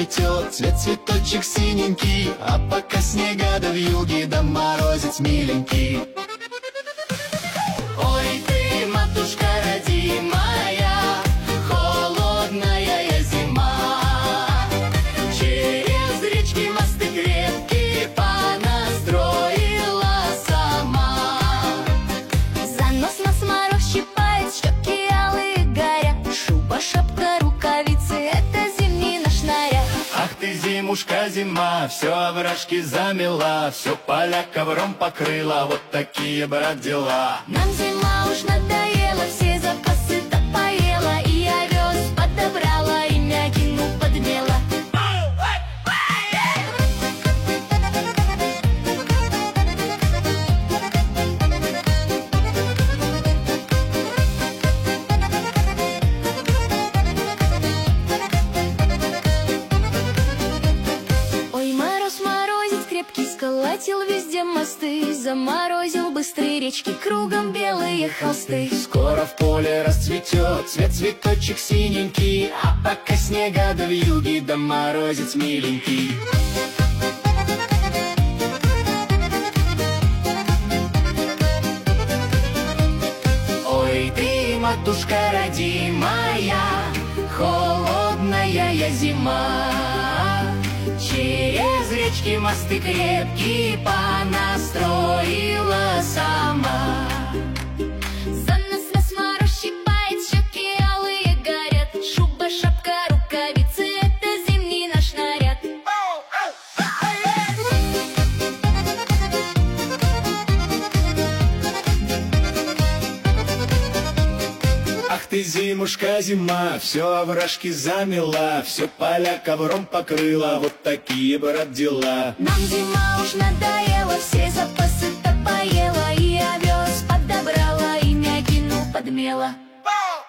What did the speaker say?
расцветет, цвет цветочек синенький. А пока снега да вьюги, да морозец миленький. Ой ты, матушка родимая, холодная зима. Через речки мосты крепкие понастроила сама. Занос нас мороз щипает, щеки алые горят. Шуба, шапка, рукавицы — это зимний наш наряд. Ах ты, зимушка, зима, все овражки замела, все поля ковром покрыла, вот такие, брат, дела. Нам зима уж надоела, все запасы-то поела. И овес подобрала, и мякину подмела. Ой, мороз, морозец крепкий, сколотил везде мосты. Заморозил быстрые речки, кругом белые холсты. Скоро в поле расцветет, цвет цветочек синенький. А пока снега да вьюги, да морозец миленький. Ой ты, матушка родимая, холодная зима. Через речки мосты крепкие понастроила сама. Занос нас мороз щипает, щеки алые горят. Шуба, шапка, рукавицы — это зимний наш наряд. Ах ты, зимушка, зима, все овражки замела, все поля ковром покрыла, вот такие, брат, дела. Нам зима уж надоела, все запасы-то поела. И овес подобрала, и мякину подмела.